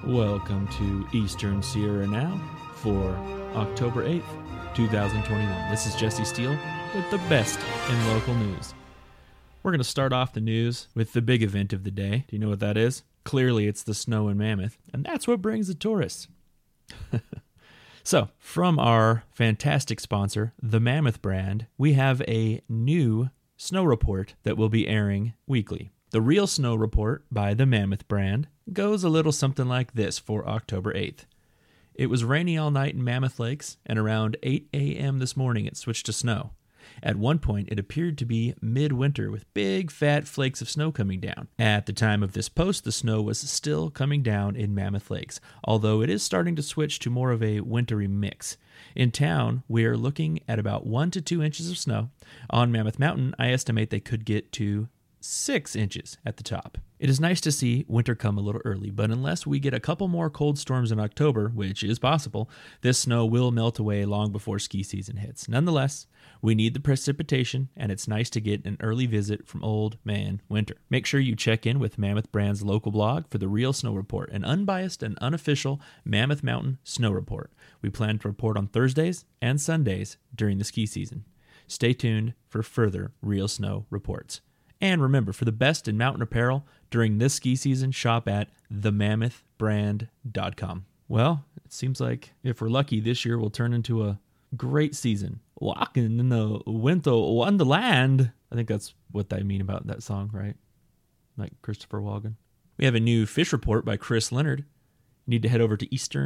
Welcome to Eastern Sierra Now for October 8th, 2021. This is Jesse Steele with the best in local news. We're going to start off the news with the big event of the day. Do you know what that is? Clearly, it's the snow in Mammoth, and that's what brings the tourists. So, from our fantastic sponsor, the Mammoth brand, we have a new snow report that will be airing weekly. The Real Snow Report by the Mammoth brand goes a little something like this for October 8th. It was rainy all night in Mammoth Lakes, and around 8 a.m. this morning it switched to snow. At one point, it appeared to be midwinter with big fat flakes of snow coming down. At the time of this post, the snow was still coming down in Mammoth Lakes, although it is starting to switch to more of a wintry mix. In town, we're looking at about 1 to 2 inches of snow. On Mammoth Mountain, I estimate they could get to 6 inches at the top. It is nice to see winter come a little early, but unless we get a couple more cold storms in October, which is possible, this snow will melt away long before ski season hits. Nonetheless, we need the precipitation, and it's nice to get an early visit from Old Man Winter. Make sure you check in with Mammoth Brand's local blog for the Real Snow Report, an unbiased and unofficial Mammoth Mountain snow report. We plan to report on Thursdays and Sundays during the ski season. Stay tuned for further Real Snow reports. And remember, for the best in mountain apparel during this ski season, shop at themammothbrand.com. Well, it seems like if we're lucky, this year will turn into a great season. Walking in the winter wonderland. I think that's what they mean about that song, right? Like Christopher Walken. We have a new fish report by Chris Leonard. You need to head over to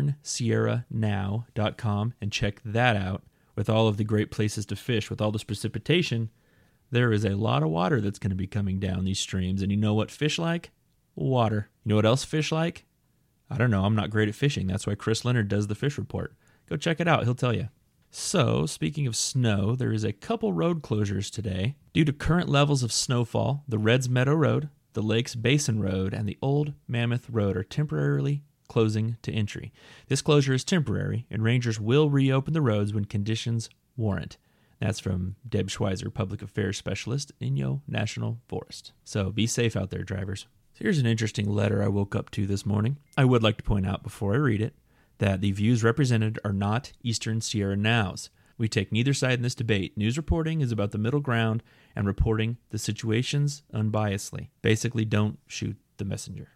easternsierranow.com and check that out with all of the great places to fish. With all this precipitation, there is a lot of water that's going to be coming down these streams. And you know what fish like? Water. You know what else fish like? I don't know. I'm not great at fishing. That's why Chris Leonard does the fish report. Go check it out. He'll tell you. So, speaking of snow, there is a couple road closures today. Due to current levels of snowfall, the Reds Meadow Road, the Lakes Basin Road, and the Old Mammoth Road are temporarily closing to entry. This closure is temporary, and rangers will reopen the roads when conditions warrant. That's from Deb Schweizer, Public Affairs Specialist, Inyo National Forest. So be safe out there, drivers. So here's an interesting letter I woke up to this morning. I would like to point out before I read it that the views represented are not Eastern Sierra Now's. We take neither side in this debate. News reporting is about the middle ground and reporting the situations unbiasedly. Basically, don't shoot the messenger.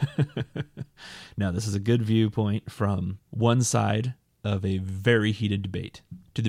Now, this is a good viewpoint from one side of a very heated debate. To the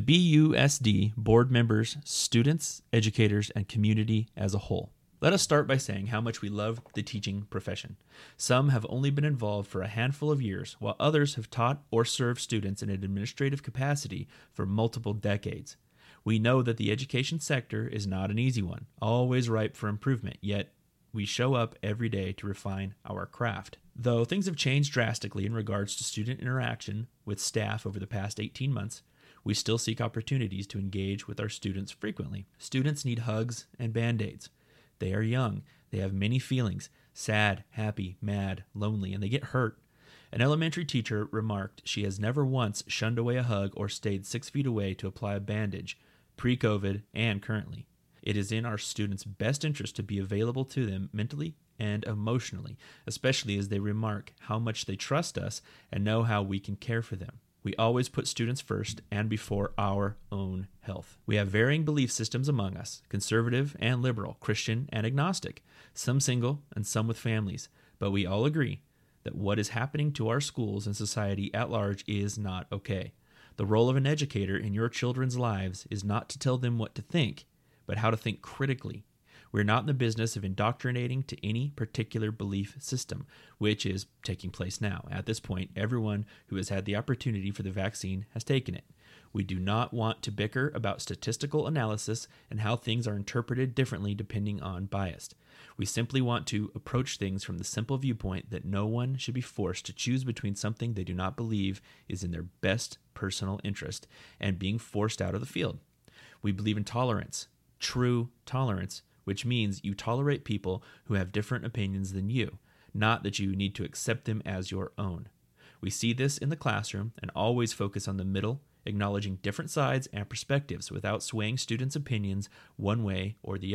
BUSD board members, students, educators, and community as a whole, let us start by saying how much we love the teaching profession. Some have only been involved for a handful of years, while others have taught or served students in an administrative capacity for multiple decades. We know that the education sector is not an easy one, always ripe for improvement, yet we show up every day to refine our craft. Though things have changed drastically in regards to student interaction with staff over the past 18 months, we still seek opportunities to engage with our students frequently. Students need hugs and Band-Aids. They are young. They have many feelings: sad, happy, mad, lonely, and they get hurt. An elementary teacher remarked she has never once shunned away a hug or stayed 6 feet away to apply a bandage, pre-COVID and currently. It is in our students' best interest to be available to them mentally and emotionally, especially as they remark how much they trust us and know how we can care for them. We always put students first and before our own health. We have varying belief systems among us, conservative and liberal, Christian and agnostic, some single and some with families, but we all agree that what is happening to our schools and society at large is not okay. The role of an educator in your children's lives is not to tell them what to think, but how to think critically. We're not in the business of indoctrinating to any particular belief system, which is taking place now. At this point, everyone who has had the opportunity for the vaccine has taken it. We do not want to bicker about statistical analysis and how things are interpreted differently depending on bias. We simply want to approach things from the simple viewpoint that no one should be forced to choose between something they do not believe is in their best personal interest and being forced out of the field. We believe in tolerance, true tolerance, which means you tolerate people who have different opinions than you, not that you need to accept them as your own. We see this in the classroom and always focus on the middle, acknowledging different sides and perspectives without swaying students' opinions one way or the other.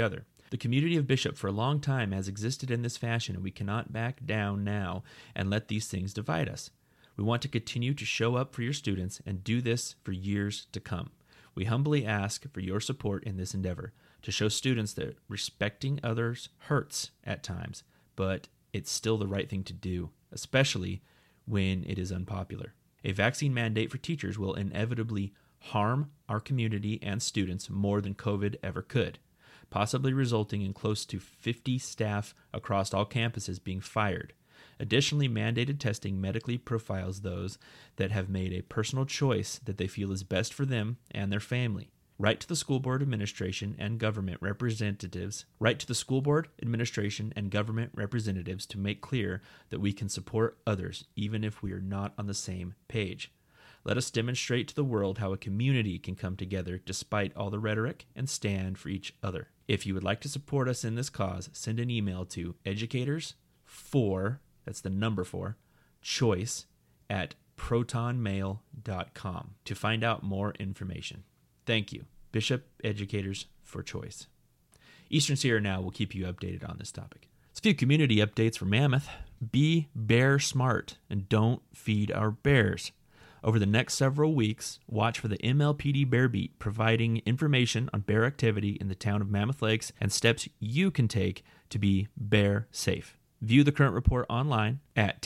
The community of Bishop for a long time has existed in this fashion, and we cannot back down now and let these things divide us. We want to continue to show up for your students and do this for years to come. We humbly ask for your support in this endeavor to show students that respecting others hurts at times, but it's still the right thing to do, especially when it is unpopular. A vaccine mandate for teachers will inevitably harm our community and students more than COVID ever could, possibly resulting in close to 50 staff across all campuses being fired. Additionally, mandated testing medically profiles those that have made a personal choice that they feel is best for them and their family. Write to the school board administration and government representatives. Write to the school board administration and government representatives to make clear that we can support others even if we are not on the same page. Let us demonstrate to the world how a community can come together despite all the rhetoric and stand for each other. If you would like to support us in this cause, send an email to educators4, that's the number 4, choice at protonmail.com to find out more information. Thank you. Bishop Educators for Choice. Eastern Sierra Now will keep you updated on this topic. It's a few community updates for Mammoth. Be bear smart and don't feed our bears. Over the next several weeks, watch for the MLPD Bear Beat, providing information on bear activity in the town of Mammoth Lakes and steps you can take to be bear safe. View the current report online at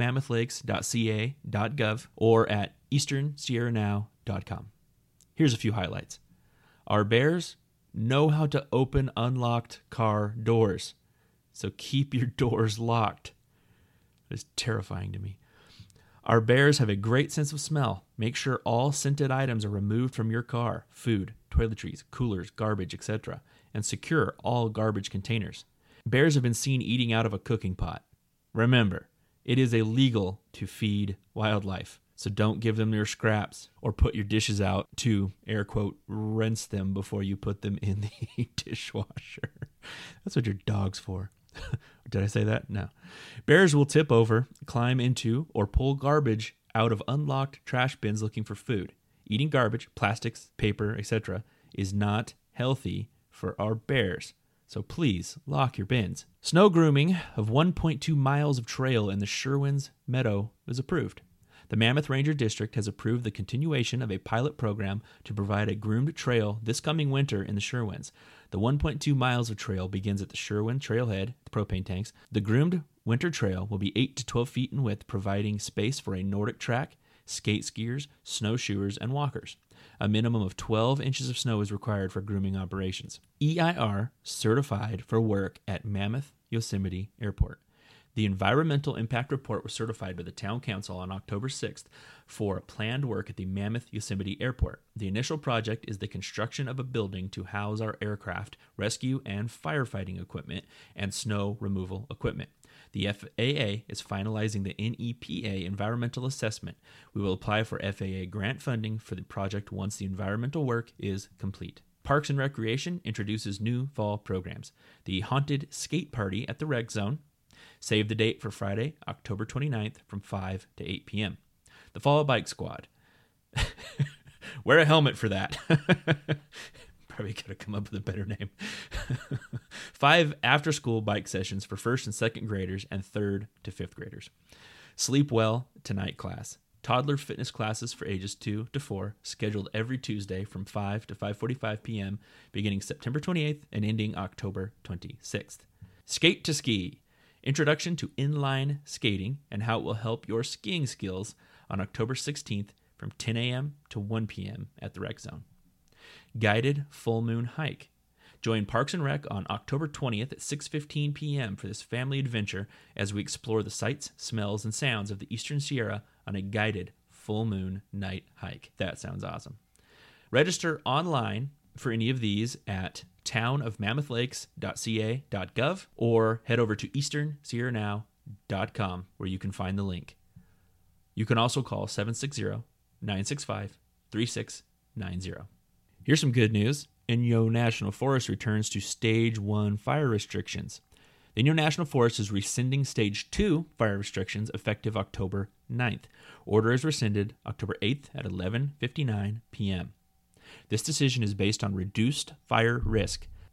townofmammoth.ca.gov or at easternsierranow.com. Here's a few highlights. Our bears know how to open unlocked car doors, so keep your doors locked. It's terrifying to me. Our bears have a great sense of smell. Make sure all scented items are removed from your car, food, toiletries, coolers, garbage, etc., and secure all garbage containers. Bears have been seen eating out of a cooking pot. Remember, it is illegal to feed wildlife, so don't give them your scraps or put your dishes out to, air quote, rinse them before you put them in the dishwasher. That's what your dog's for. Did I say that? No. Bears will tip over, climb into, or pull garbage out of unlocked trash bins looking for food. Eating garbage, plastics, paper, etc. is not healthy for our bears. So please lock your bins. Snow grooming of 1.2 miles of trail in the Sherwins Meadow was approved. The Mammoth Ranger District has approved the continuation of a pilot program to provide a groomed trail this coming winter in the Sherwins. The 1.2 miles of trail begins at the Sherwin Trailhead, the propane tanks. The groomed winter trail will be 8 to 12 feet in width, providing space for a Nordic track, skate skiers, snowshoers, and walkers. A minimum of 12 inches of snow is required for grooming operations. EIR certified for work at Mammoth Yosemite Airport. The Environmental Impact Report was certified by the Town Council on October 6th for planned work at the Mammoth Yosemite Airport. The initial project is the construction of a building to house our aircraft, rescue and firefighting equipment, and snow removal equipment. The FAA is finalizing the NEPA environmental assessment. We will apply for FAA grant funding for the project once the environmental work is complete. Parks and Recreation introduces new fall programs. The Haunted Skate Party at the Rec Zone. Save the date for Friday, October 29th from 5 to 8 p.m. The Fall Bike Squad. Wear a helmet for that. Probably could have come up with a better name. 5 after-school bike sessions for 1st and 2nd graders and 3rd to 5th graders. Sleep Well Tonight class. Toddler fitness classes for ages 2 to 4, scheduled every Tuesday from 5 to 5:45 p.m., beginning September 28th and ending October 26th. Skate to Ski. Introduction to inline skating and how it will help your skiing skills on October 16th from 10 a.m. to 1 p.m. at the Rec Zone. Guided Full Moon Hike. Join Parks and Rec on October 20th at 6:15 p.m. for this family adventure as we explore the sights, smells, and sounds of the Eastern Sierra on a guided full moon night hike. That sounds awesome. Register online for any of these at townofmammothLakes.ca.gov or head over to easternsierranow.com where you can find the link. You can also call 760-965-3690. Here's some good news. Inyo National Forest returns to Stage 1 fire restrictions. The Inyo National Forest is rescinding Stage 2 fire restrictions effective October 9th. Order is rescinded October 8th at 11:59 p.m. This decision is based on reduced fire risk,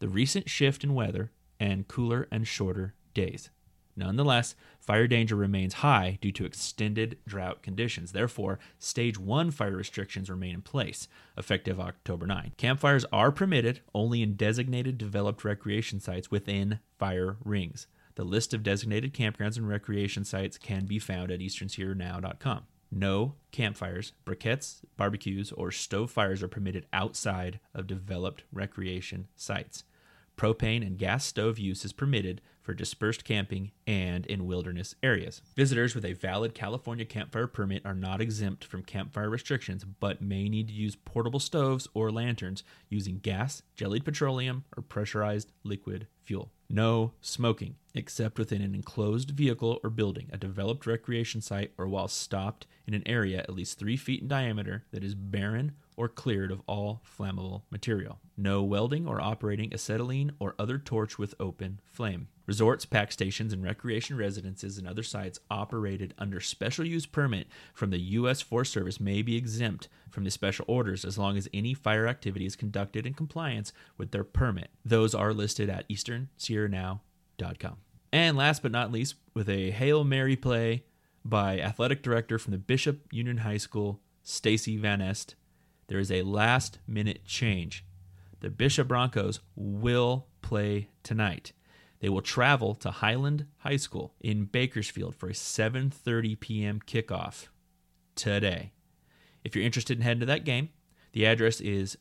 the recent shift in weather and cooler and shorter days. Nonetheless, fire danger remains high due to extended drought conditions. Therefore, Stage 1 fire restrictions remain in place, effective October 9. Campfires are permitted only in designated developed recreation sites within fire rings. The list of designated campgrounds and recreation sites can be found at easternsierranow.com. No campfires, briquettes, barbecues, or stove fires are permitted outside of developed recreation sites. Propane and gas stove use is permitted for dispersed camping and in wilderness areas. Visitors with a valid California campfire permit are not exempt from campfire restrictions, but may need to use portable stoves or lanterns using gas, jellied petroleum, or pressurized liquid fuel. No smoking, except within an enclosed vehicle or building, a developed recreation site, or while stopped in an area at least 3 feet in diameter that is barren or cleared of all flammable material. No welding or operating acetylene or other torch with open flame. Resorts, pack stations, and recreation residences and other sites operated under special use permit from the U.S. Forest Service may be exempt from the special orders as long as any fire activity is conducted in compliance with their permit. Those are listed at easternsierranow.com. And last but not least, with a Hail Mary play by athletic director from the Bishop Union High School, Stacy Van Est, there is a last-minute change. The Bishop Broncos will play tonight. They will travel to Highland High School in Bakersfield for a 7:30 p.m. kickoff today. If you're interested in heading to that game, the address is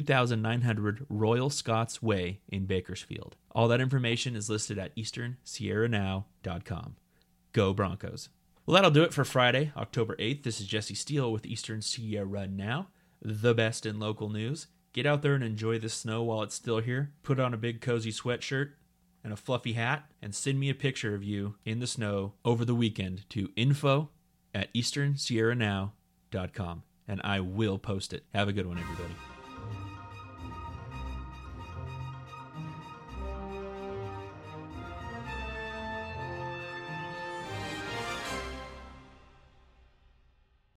2900 Royal Scots Way in Bakersfield. All that information is listed at easternsierranow.com. Go Broncos. Well, that'll do it for Friday, October 8th. This is Jesse Steele with Eastern Sierra Now, the best in local news. Get out there and enjoy the snow while it's still here. Put on a big cozy sweatshirt and a fluffy hat, and send me a picture of you in the snow over the weekend to info@easternsierranow.com, and I will post it. Have a good one, everybody.